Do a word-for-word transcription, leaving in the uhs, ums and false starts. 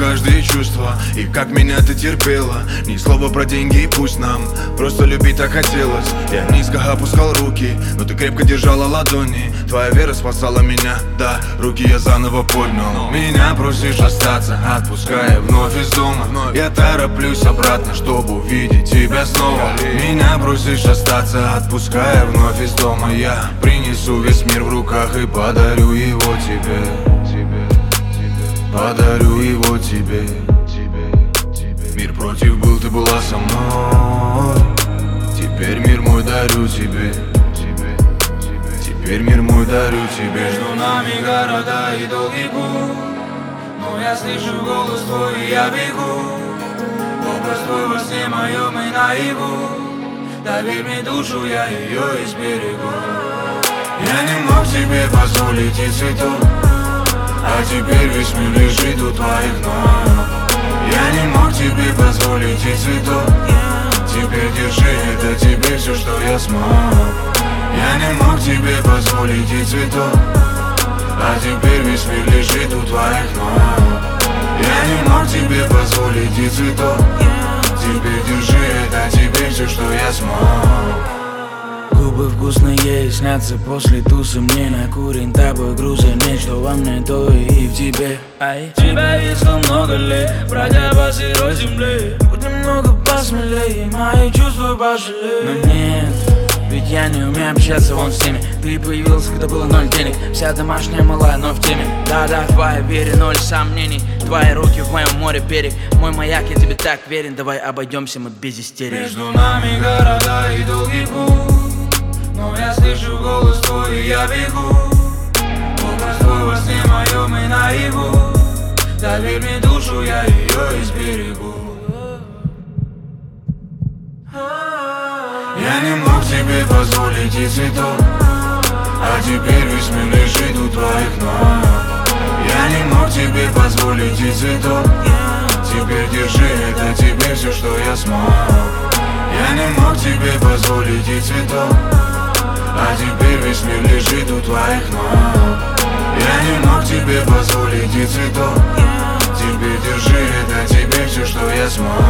каждое чувство, и как меня ты терпела. Ни слова про деньги, пусть нам просто любить так хотелось. Я низко опускал руки, но ты крепко держала ладони. Твоя вера спасала меня, да, руки я заново поднял. Меня просишь остаться, отпуская вновь из дома. Я тороплюсь обратно, чтобы увидеть тебя снова. Меня просишь остаться, отпуская вновь из дома. Я принесу весь мир в руках и подарю его тебе. Подарю его тебе. Мир против был, ты была со мной. Теперь мир мой дарю тебе. Теперь мир мой дарю тебе. Между нами города и долгий путь, но я слышу голос твой и я бегу. Образ твой во сне моем и наяву. Доверь мне душу, я ее изберегу. Я не мог тебе позволить и цветов, а теперь весь мир лежит у твоих ног. Я не мог тебе позволить и цветов, теперь держи, это тебе все, что я смог. Я не мог тебе позволить и цветов, а теперь весь мир лежит у твоих ног. Я не мог тебе позволить и цветов, теперь держи, это тебе все, что я смог. Губы вкусные снятся после тусы. Мне накурен тобой грузы. Нет, что во мне, то и в тебе. Ай, тебя весло много лет, бродя по сырой земле. Будь немного посмелее, мои чувства пожалей. Но нет, ведь я не умею общаться вон с теми. Ты появился, когда было ноль денег. Вся домашняя малая, но в теме. Да-да, в твоей вере ноль сомнений. Твои руки в моем море берег. Мой маяк, я тебе так верен. Давай обойдемся мы без истерии. Между нами города и долгий путь, но я слышу голос твой и я бегу. Образ твой во сне моем и наяву. Доверь мне душу, я ее изберегу. Я не мог тебе позволить и цветов, а теперь весь мир лежит у твоих ног. Я не мог тебе позволить и цветов, теперь держи, это тебе все, что я смог. Я не мог тебе позволить и цветов, а теперь весь мир лежит у твоих ног. Я не мог тебе позволить и цветов, теперь держи, это тебе все, что я смог.